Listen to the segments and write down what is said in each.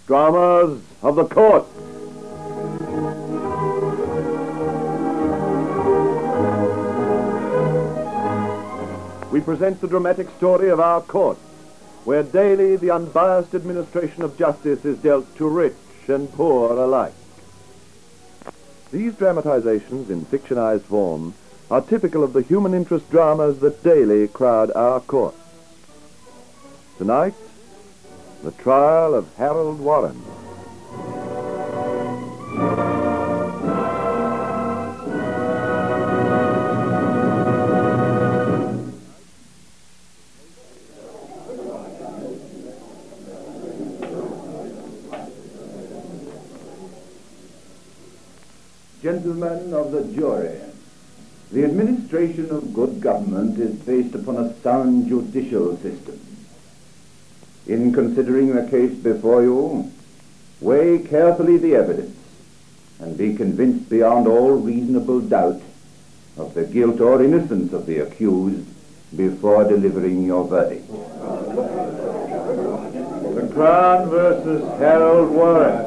Dramas of the Court. We present the dramatic story of our court, where daily the unbiased administration of justice is dealt to rich and poor alike. These dramatizations in fictionized form are typical of the human interest dramas that daily crowd our court. Tonight, the trial of Harold Warren. Gentlemen of the jury, the administration of good government is based upon a sound judicial system. In considering the case before you, weigh carefully the evidence and be convinced beyond all reasonable doubt of the guilt or innocence of the accused before delivering your verdict. The Crown versus Harold Warren.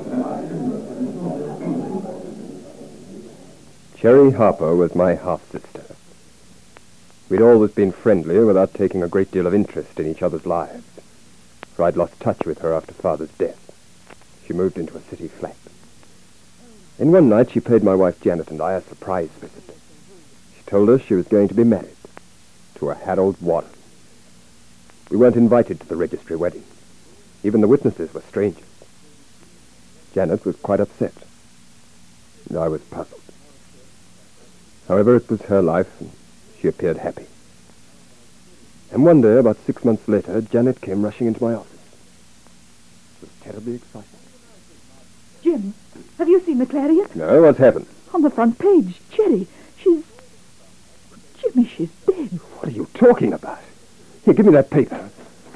Cherry Harper was my half-sister. We'd always been friendly without taking a great deal of interest in each other's lives, for I'd lost touch with her after Father's death. She moved into a city flat. Then one night she paid my wife Janet and I a surprise visit. She told us she was going to be married to a Harold Warren. We weren't invited to the registry wedding. Even the witnesses were strangers. Janet was quite upset, and I was puzzled. However, it was her life, and she appeared happy. And one day, about 6 months later, Janet came rushing into my office. It was terribly exciting. Jim, have you seen the Clarion? No, what's happened? On the front page, Cherry. Jimmy, she's dead. What are you talking about? Here, give me that paper.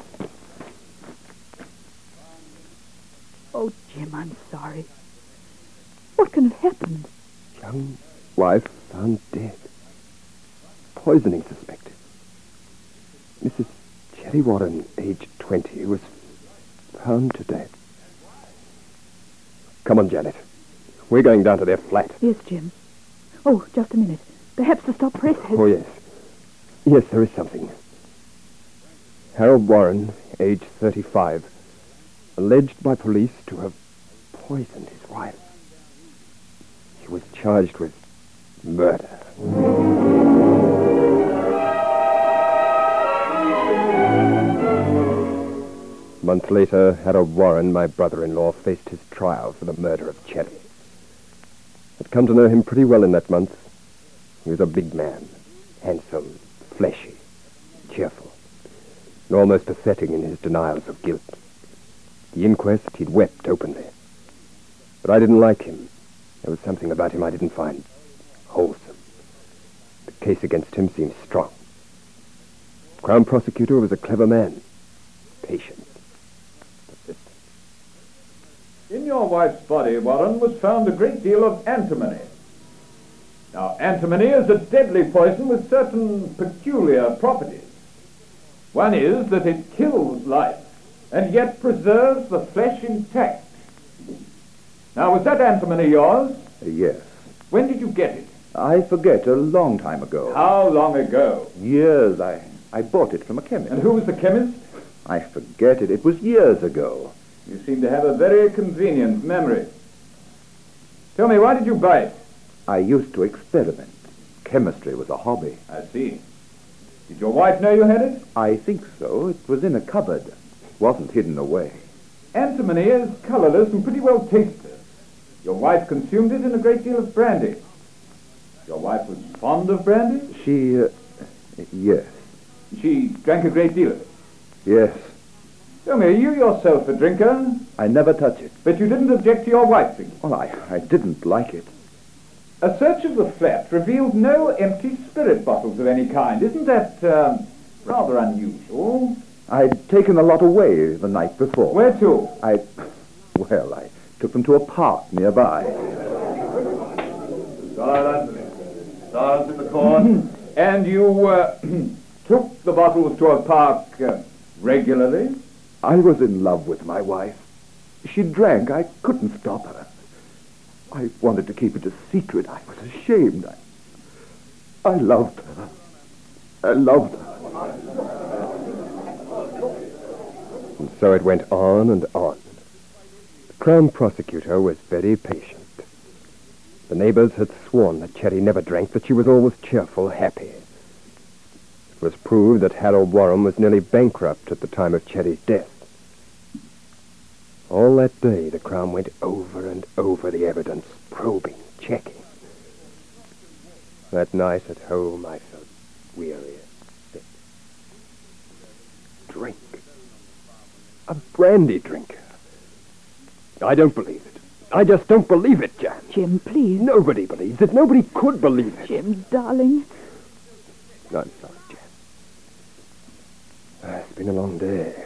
Oh, Jim, I'm sorry. What can have happened? Young wife found dead. Poisoning suspected. Mrs. Cherry Warren, aged 20, was found today. Come on, Janet. We're going down to their flat. Yes, Jim. Oh, just a minute. Perhaps the stop press has... Oh, yes. Yes, there is something. Harold Warren, aged 35, alleged by police to have poisoned his wife. He was charged with murder. A month later, Harold Warren, my brother-in-law, faced his trial for the murder of Cherry. I'd come to know him pretty well in that month. He was a big man, handsome, fleshy, cheerful, and almost pathetic in his denials of guilt. At the inquest, he'd wept openly. But I didn't like him. There was something about him I didn't find wholesome. The case against him seemed strong. The Crown prosecutor was a clever man, patient, persistent. In your wife's body, Warren, was found a great deal of antimony. Now, antimony is a deadly poison with certain peculiar properties. One is that it kills life, and yet preserves the flesh intact. Now, was that antimony yours? Yes. When did you get it? I forget, a long time ago. How long ago? Years. I bought it from a chemist. And who was the chemist? I forget it. It was years ago. You seem to have a very convenient memory. Tell me, why did you buy it? I used to experiment. Chemistry was a hobby. I see. Did your wife know you had it? I think so. It was in a cupboard. It wasn't hidden away. Antimony is colorless and pretty well tasteless. Your wife consumed it in a great deal of brandy. Your wife was fond of brandy? Yes. She drank a great deal of it? Yes. Tell me, are you yourself a drinker? I never touch it. But you didn't object to your wife drinking? Well, I didn't like it. A search of the flat revealed no empty spirit bottles of any kind. Isn't that rather unusual? I'd taken a lot away the night before. Where to? I took them to a park nearby. Silence. Silence in the court. And you took the bottles to a park regularly? I was in love with my wife. She drank. I couldn't stop her. I wanted to keep it a secret. I was ashamed. I loved her. I loved her. And so it went on and on. The Crown Prosecutor was very patient. The neighbors had sworn that Cherry never drank, that she was always cheerful, happy. It was proved that Harold Warren was nearly bankrupt at the time of Cherry's death. All that day, the Crown went over and over the evidence, probing, checking. That night at home, I felt weary and sick. Drink. A brandy drinker. I don't believe it. I just don't believe it, Jan. Jim, please. Nobody believes it. Nobody could believe it. Jim, darling. I'm sorry, Jan. It's been a long day.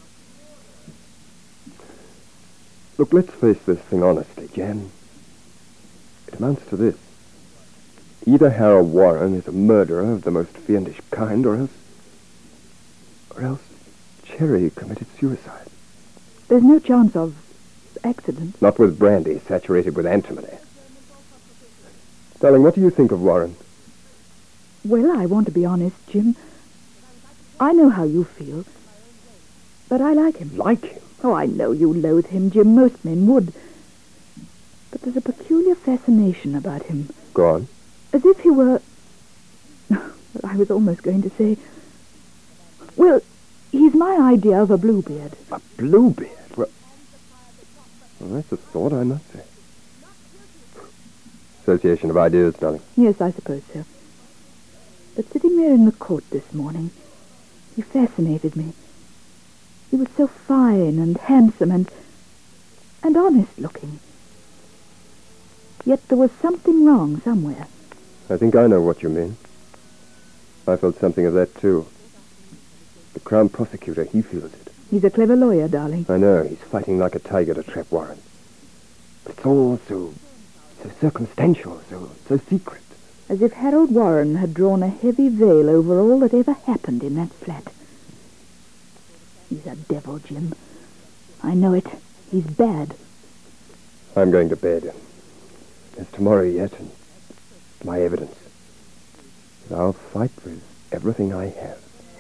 Look, let's face this thing honestly, Jan. It amounts to this. Either Harold Warren is a murderer of the most fiendish kind, or else Cherry committed suicide. There's no chance of accident. Not with brandy saturated with antimony. Darling, what do you think of Warren? Well, I want to be honest, Jim. I know how you feel. But I like him. Like him? Oh, I know you loathe him, Jim. Most men would. But there's a peculiar fascination about him. Go on. As if he were... I was almost going to say... Well, he's my idea of a Bluebeard. A Bluebeard? Well, that's a thought, I must say. Association of ideas, darling. Yes, I suppose so. But sitting there in the court this morning, he fascinated me. He was so fine and handsome and honest-looking. Yet there was something wrong somewhere. I think I know what you mean. I felt something of that, too. The Crown Prosecutor, he feels it. He's a clever lawyer, darling. I know. He's fighting like a tiger to trap Warren. But it's all so circumstantial, so secret. As if Harold Warren had drawn a heavy veil over all that ever happened in that flat. He's a devil, Jim. I know it. He's bad. I'm going to bed. There's tomorrow yet, and my evidence. I'll fight with everything I have.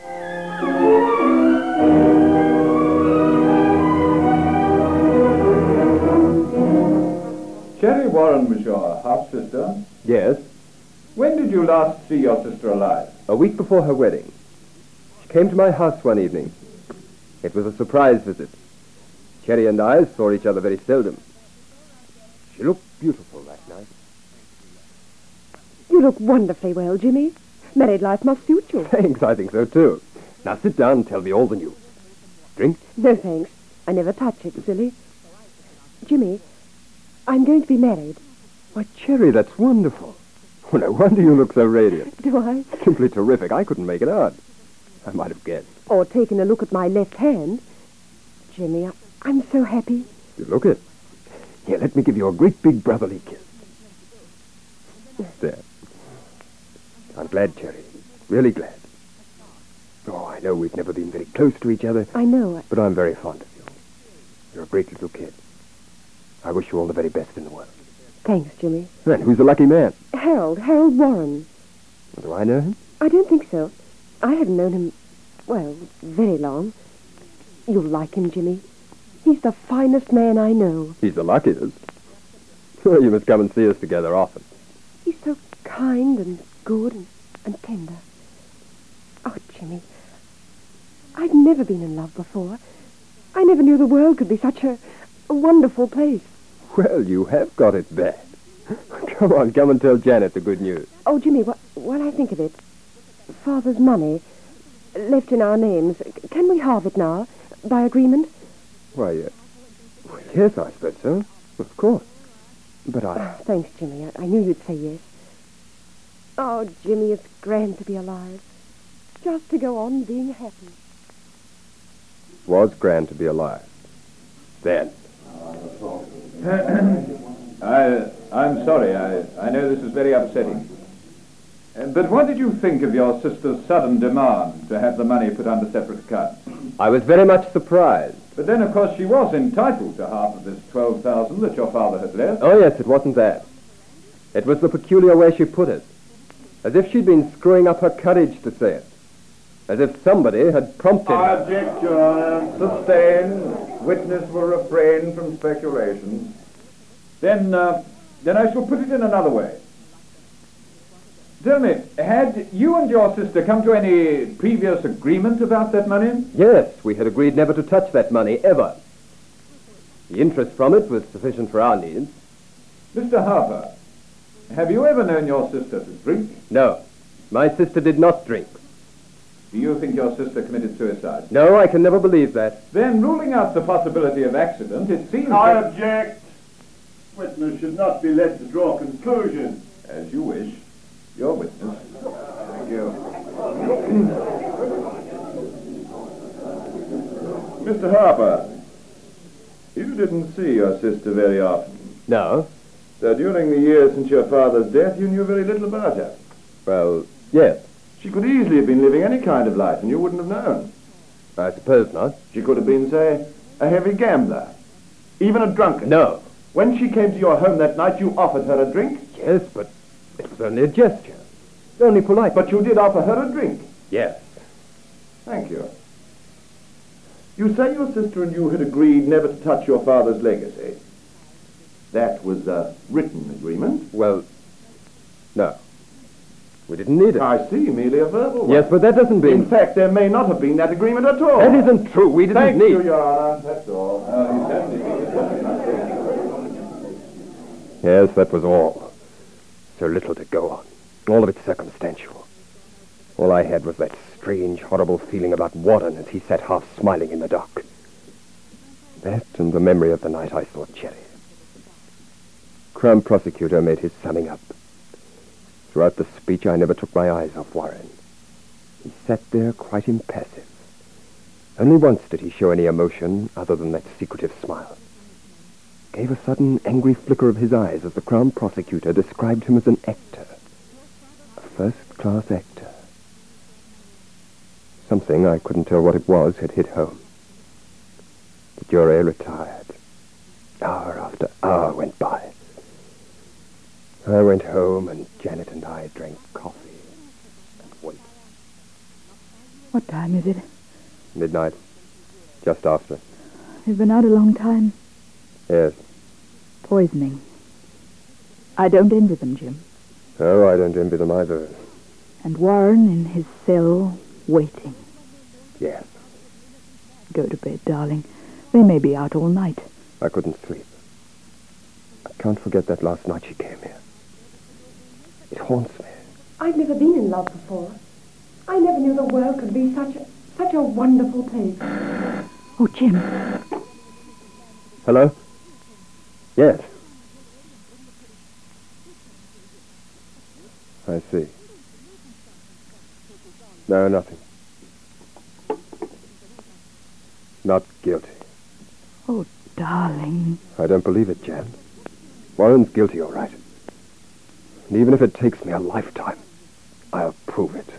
Cherry Warren was your half-sister. Yes, When did you last see your sister alive? a week before her wedding. She came to my house one evening. It was a surprise visit. Cherry and I saw each other very seldom. She looked beautiful that night. You look wonderfully well, Jimmy. Married life must suit you. Thanks, I think so too. Now sit down and tell me all the news. Drink? No, thanks. I never touch it, silly. Jimmy, I'm going to be married. Why, Cherry, that's wonderful. Well, no wonder you look so radiant. Do I? Simply terrific. I couldn't make it out. I might have guessed. Or taken a look at my left hand. Jimmy, I'm so happy. You look it. Here, let me give you a great big brotherly kiss. There. I'm glad, Cherry. Really glad. Oh, I know we've never been very close to each other. I know. But I'm very fond of you. You're a great little kid. I wish you all the very best in the world. Thanks, Jimmy. And who's the lucky man? Harold Warren. Do I know him? I don't think so. I haven't known him, well, very long. You'll like him, Jimmy. He's the finest man I know. He's the luckiest. Well, you must come and see us together often. He's so kind and good and tender. Oh, Jimmy, I've never been in love before. I never knew the world could be such a wonderful place. Well, you have got it bad. Come on, come and tell Janet the good news. Oh, Jimmy, when I think of it, Father's money left in our names, can we halve it now, by agreement? Why, yes, I suppose so. Of course. But Thanks, Jimmy. I knew you'd say yes. Oh, Jimmy, it's grand to be alive. Just to go on being happy. Was grand to be alive. Then. I'm sorry. I know this is very upsetting. But what did you think of your sister's sudden demand to have the money put under separate accounts? I was very much surprised. But then, of course, she was entitled to half of this 12,000 that your father had left. Oh, yes, it wasn't that. It was the peculiar way she put it. As if she'd been screwing up her courage to say it. As if somebody had prompted I her. object, Your Honor. Sustained. Witness will refrain from speculations. Then I shall put it in another way. Tell me, had you and your sister come to any previous agreement about that money? Yes, we had agreed never to touch that money, ever. The interest from it was sufficient for our needs. Mr. Harper, have you ever known your sister to drink? No, my sister did not drink. Do you think your sister committed suicide? No, I can never believe that. Then, ruling out the possibility of accident, it seems I that... object. Witness should not be led to draw conclusions. As you wish. Your witness. Thank you. Mr. Harper, you didn't see your sister very often. No? So during the years since your father's death, you knew very little about her. Well, yes. She could easily have been living any kind of life, and you wouldn't have known. I suppose not. She could have been, say, a heavy gambler. Even a drunkard. No. When she came to your home that night, you offered her a drink. Yes, but it was only a gesture. Only polite. But you did offer her a drink. Yes. Thank you. You say your sister and you had agreed never to touch your father's legacy. That was a written agreement. Well, no. We didn't need it. I see, merely a verbal one. Yes, but that doesn't mean... In fact, there may not have been that agreement at all. That isn't true. We didn't Thank need... you, Your Honor. That's all. Yes, that was all. So little to go on. All of it circumstantial. All I had was that strange, horrible feeling about Warren as he sat half smiling in the dock. That and the memory of the night I saw Cherry. Crown Prosecutor made his summing up. Throughout the speech, I never took my eyes off Warren. He sat there quite impassive. Only once did he show any emotion other than that secretive smile. Gave a sudden angry flicker of his eyes as the Crown Prosecutor described him as an actor. A first-class actor. Something, I couldn't tell what it was, had hit home. The jury retired. Hour after hour went by. I went home, and Janet and I drank coffee and waited. What time is it? Midnight. Just after. You've been out a long time. Yes. Poisoning. I don't envy them, Jim. Oh, I don't envy them either. And Warren in his cell, waiting. Yes. Go to bed, darling. They may be out all night. I couldn't sleep. I can't forget that last night she came here. It haunts me. I've never been in love before. I never knew the world could be such a wonderful place. Oh, Jim. Hello? Yes. I see. No, nothing. Not guilty. Oh, darling. I don't believe it, Jan. Warren's guilty, all right. And even if it takes me a lifetime, I'll prove it.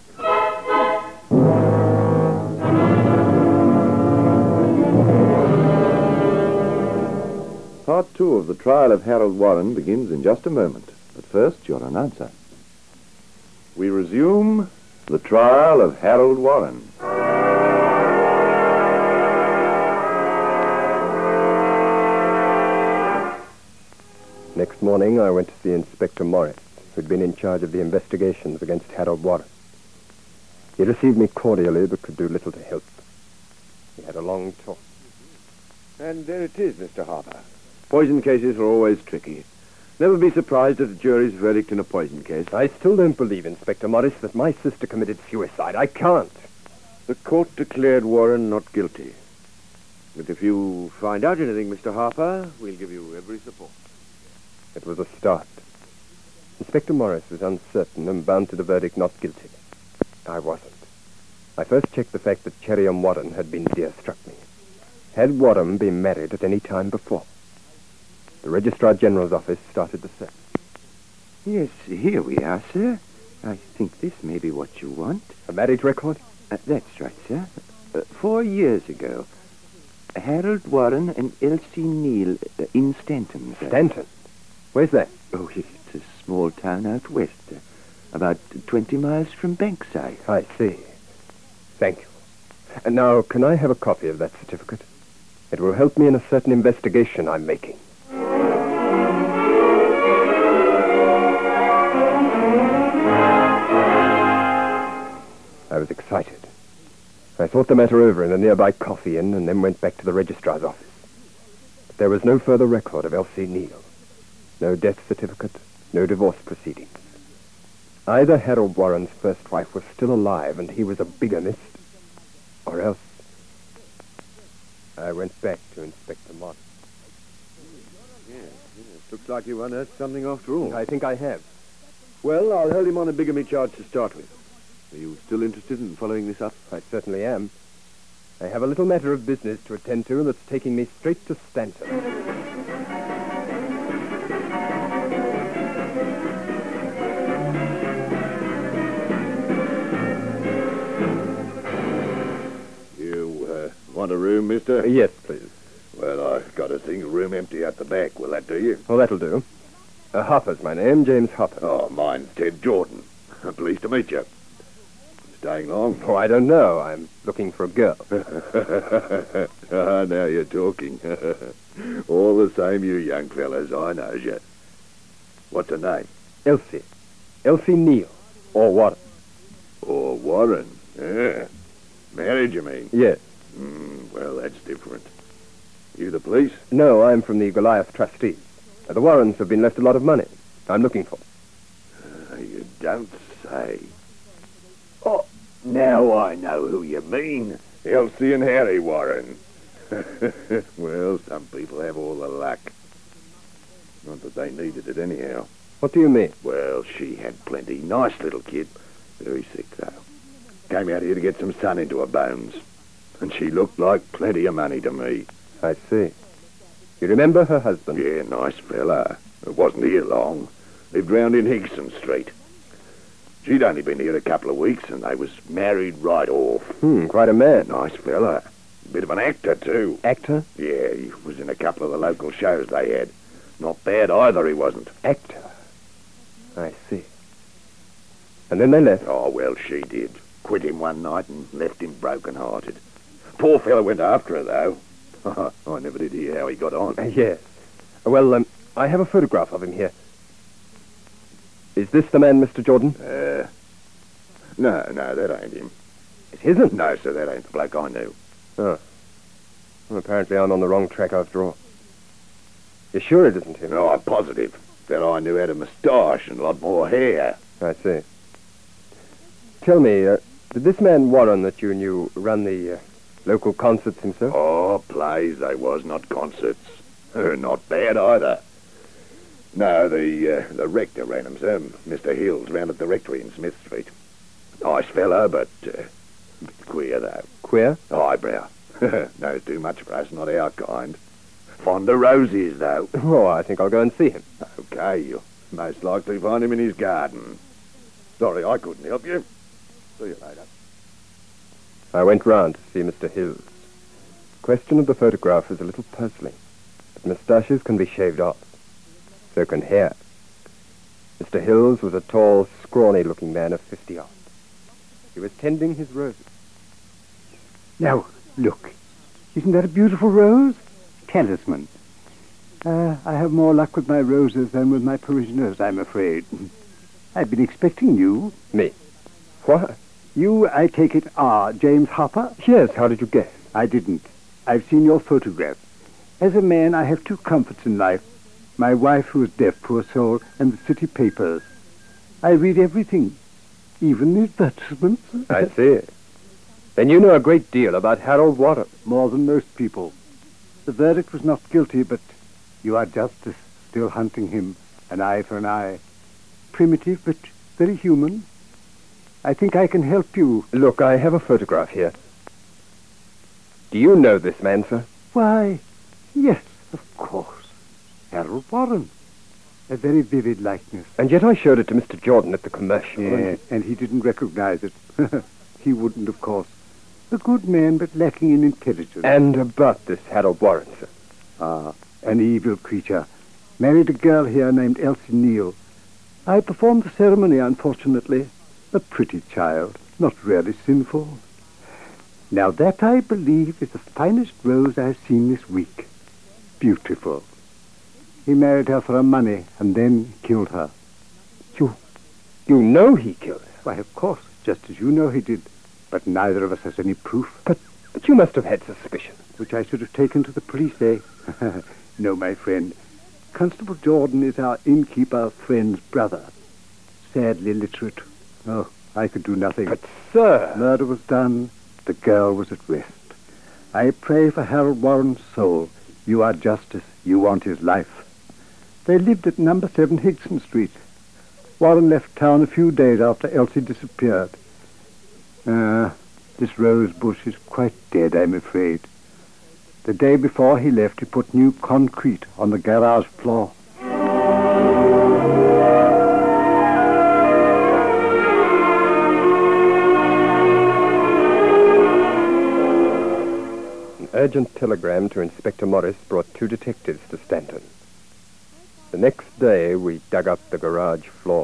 Part 2 of the trial of Harold Warren begins in just a moment. But first, your announcer. We resume the trial of Harold Warren. Next morning, I went to see Inspector Morris, who'd been in charge of the investigations against Harold Warren. He received me cordially, but could do little to help. We had a long talk. And there it is, Mr. Harper. Poison cases are always tricky. Never be surprised at a jury's verdict in a poison case. I still don't believe, Inspector Morris, that my sister committed suicide. I can't. The court declared Warren not guilty. But if you find out anything, Mr. Harper, we'll give you every support. It was a start. Inspector Morris was uncertain and bound to the verdict not guilty. I wasn't. I first checked the fact that Cherry and Warren had been dear-struck me. Had Warren been married at any time before? The Registrar General's office started the search. Yes, here we are, sir. I think this may be what you want. A marriage record? That's right, sir. 4 years ago, Harold Warren and Elsie Neal in Stanton, sir. Stanton? Where's that? Oh, it's a small town out west, about 20 miles from Bankside. I see. Thank you. And now, can I have a copy of that certificate? It will help me in a certain investigation I'm making. I was excited. I thought the matter over in a nearby coffee inn and then went back to the registrar's office. But there was no further record of Elsie Neal. No death certificate, no divorce proceedings. Either Harold Warren's first wife was still alive and he was a bigamist, or else... I went back to Inspector Martin. Yes, looks like you unearthed something after all. I think I have. Well, I'll hold him on a bigamy charge to start with. Are you still interested in following this up? I certainly am. I have a little matter of business to attend to that's taking me straight to Stanton. You want a room, mister? Yes, please. Well, I've got a single room empty at the back. Will that do you? Well, that'll do. Hopper's my name, James Hopper. Oh, mine's Ted Jordan. Pleased to meet you. Staying long? Oh, I don't know. I'm looking for a girl. Now you're talking. All the same, you young fellas, I knows you. What's her name? Elsie. Elsie Neal. Or Warren. Or Warren. Yeah. Married, you mean? Yes. Well, that's different. You the police? No, I'm from the Goliath Trustees. The Warrens have been left a lot of money. I'm looking for them. You don't say. Oh, now I know who you mean. Elsie and Harry Warren. Well, some people have all the luck. Not that they needed it anyhow. What do you mean? Well, she had plenty. Nice little kid. Very sick, though. Came out here to get some sun into her bones. And she looked like plenty of money to me. I see. You remember her husband? Yeah, nice fella. Wasn't here long. Lived round in Higson Street. She'd only been here a couple of weeks and they was married right off. Quite a man. Nice fella. Bit of an actor, too. Actor? Yeah, he was in a couple of the local shows they had. Not bad either, he wasn't. Actor? I see. And then they left? Oh, well, she did. Quit him one night and left him broken-hearted. Poor fella went after her, though. I never did hear how he got on. Yes. Well, I have a photograph of him here. Is this the man, Mr. Jordan? No, that ain't him. It isn't? No, sir, that ain't the bloke I knew. Oh. Well, apparently I'm on the wrong track after all. You're sure it isn't him? No, I'm positive. That I knew had a moustache and a lot more hair. I see. Tell me, did this man Warren that you knew run the local concerts himself? Oh, plays they was, not concerts. Not bad either. No, the rector ran them, sir. Mr. Hills, round at the rectory in Smith Street. Nice fellow, but queer, though. Queer? Highbrow. Knows too much for us, not our kind. Fond of roses, though. Oh, I think I'll go and see him. Okay, you'll most likely find him in his garden. Sorry I couldn't help you. See you later. I went round to see Mr. Hills. The question of the photograph is a little puzzling, but moustaches can be shaved off. So can hair. Mr. Hills was a tall, scrawny-looking man of 50-odd. He was tending his roses. Now, look. Isn't that a beautiful rose? Talisman. I have more luck with my roses than with my parishioners, I'm afraid. I've been expecting you. Me? What? You, I take it, are James Hopper? Yes, how did you guess? I didn't. I've seen your photograph. As a man, I have two comforts in life. My wife, who is deaf, poor soul, and the city papers. I read everything, even the advertisements. I see. Then you know a great deal about Harold Warren. More than most people. The verdict was not guilty, but you are justice, still hunting him, an eye for an eye. Primitive, but very human. I think I can help you. Look, I have a photograph here. Do you know this man, sir? Why, yes, of course. Harold Warren. A very vivid likeness. And yet I showed it to Mr. Jordan at the commercial. Yeah, and he didn't recognize it. He wouldn't, of course. A good man, but lacking in intelligence. And about this Harold Warren, sir. Ah, an evil creature. Married a girl here named Elsie Neal. I performed the ceremony, unfortunately. A pretty child, not really sinful. Now that, I believe, is the finest rose I've seen this week. Beautiful. He married her for her money and then killed her. You know he killed her? Why, of course, just as you know he did. But neither of us has any proof. But you must have had suspicion. Which I should have taken to the police, eh? No, my friend. Constable Jordan is our innkeeper friend's brother. Sadly literate. Oh, I could do nothing. But, sir... Murder was done. The girl was at rest. I pray for Harold Warren's soul. You are justice. You want his life. They lived at number 7 Higson Street. Warren left town a few days after Elsie disappeared. This rose bush is quite dead, I'm afraid. The day before he left, he put new concrete on the garage floor. An urgent telegram to Inspector Morris brought 2 detectives to Stanton. The next day, we dug up the garage floor.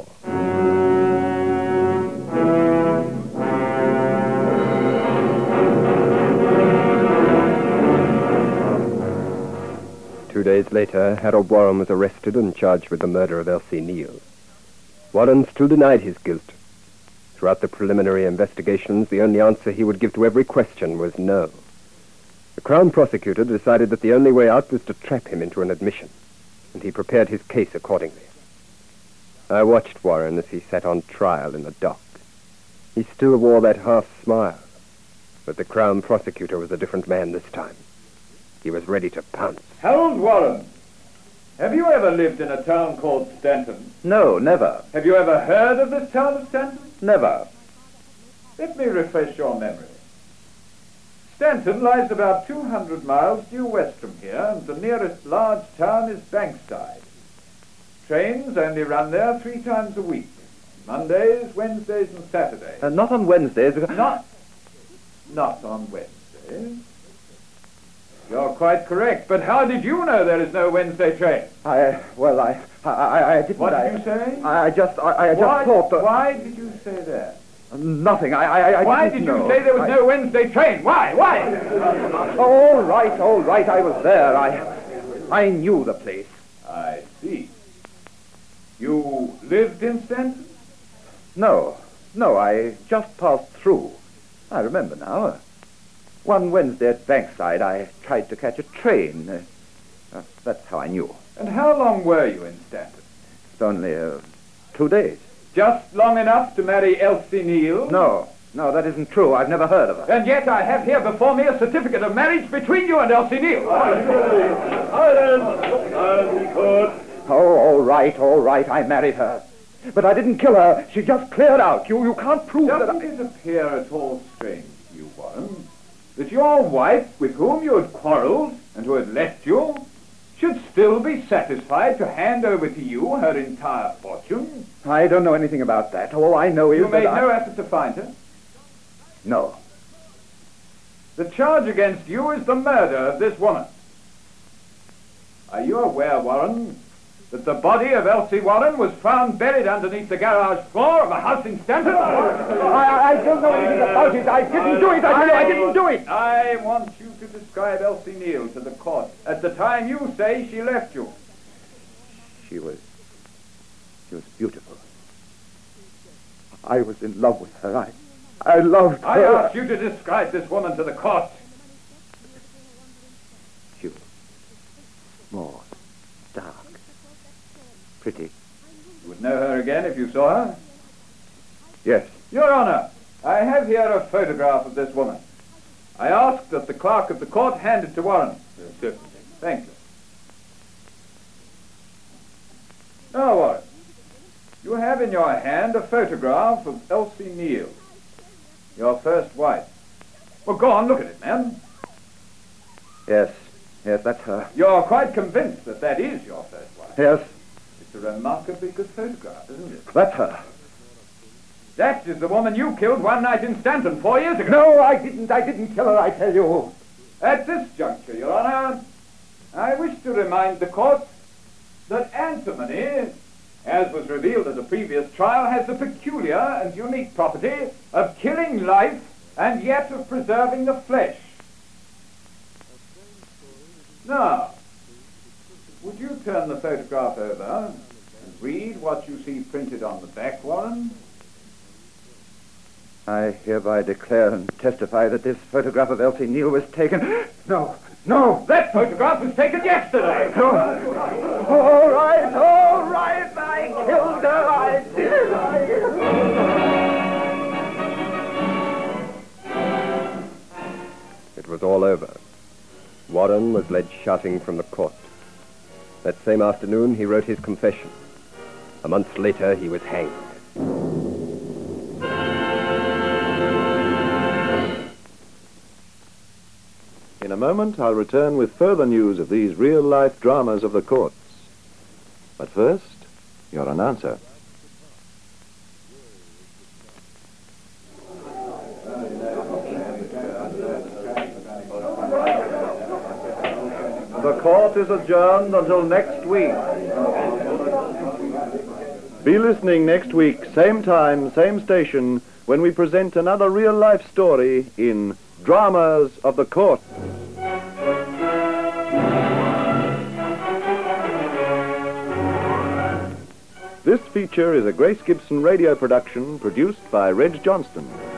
Two days later, Harold Warren was arrested and charged with the murder of Elsie Neal. Warren still denied his guilt. Throughout the preliminary investigations, the only answer he would give to every question was no. The Crown prosecutor decided that the only way out was to trap him into an admission, and he prepared his case accordingly. I watched Warren as he sat on trial in the dock. He still wore that half-smile, but the Crown prosecutor was a different man this time. He was ready to pounce. Harold Warren, have you ever lived in a town called Stanton? No, never. Have you ever heard of this town of Stanton? Never. Let me refresh your memory. Stanton lies about 200 miles due west from here, and the nearest large town is Bankside. Trains only run there 3 times a week. Mondays, Wednesdays, and Saturdays. Not on Wednesdays. Not on Wednesdays. You're quite correct, but how did you know there is no Wednesday train? I didn't. What did you say? I just thought that... Why did you say that? Nothing. Why did you say there was no Wednesday train? Why? All right. I was there. I knew the place. I see. You lived in Stanton? No, I just passed through. I remember now. One Wednesday at Bankside, I tried to catch a train. That's how I knew. And how long were you in Stanton? It's only 2 days. Just long enough to marry Elsie Neal? No, that isn't true. I've never heard of her. And yet I have here before me a certificate of marriage between you and Elsie Neal. Oh, all right. I married her. But I didn't kill her. She just cleared out. You can't prove that. Doesn't it appear at all strange to you, Warren, that your wife, with whom you had quarreled and who had left you, should still be satisfied to hand over to you her entire fortune? I don't know anything about that. All I know is you made no effort to find her? No. The charge against you is the murder of this woman. Are you aware, Warren, that the body of Elsie Warren was found buried underneath the garage floor of a house in Stanton? I don't know anything about it. I didn't do it. I didn't do it. I want you to describe Elsie Neal to the court at the time you say she left you. She was beautiful. I was in love with her. I loved her. I ask you to describe this woman to the court. She was small, dark, pretty. You would know her again if you saw her? Yes. Your Honor, I have here a photograph of this woman. I ask that the clerk of the court hand it to Warren. Yes, certainly. Thank you. Now, Warren, you have in your hand a photograph of Elsie Neal, your first wife. Well, go on, look at it, man. Yes, that's her. You're quite convinced that that is your first wife? Yes. It's a remarkably good photograph, isn't it? That's her. That is the woman you killed one night in Stanton 4 years ago. No, I didn't kill her, I tell you. At this juncture, Your Honor, I wish to remind the court that antimony, as was revealed at a previous trial, has the peculiar and unique property of killing life and yet of preserving the flesh. Now, would you turn the photograph over and read what you see printed on the back, Warren? I hereby declare and testify that this photograph of Elsie Neal was taken... No! That photograph was taken yesterday! No! All right! I killed her! I did! It was all over. Warren was led shouting from the court. That same afternoon, he wrote his confession. A month later, he was hanged. In a moment, I'll return with further news of these real-life dramas of the courts. But first, your announcer. The court is adjourned until next week. Be listening next week, same time, same station, when we present another real-life story in Dramas of the Court. This feature is a Grace Gibson radio production produced by Reg Johnston.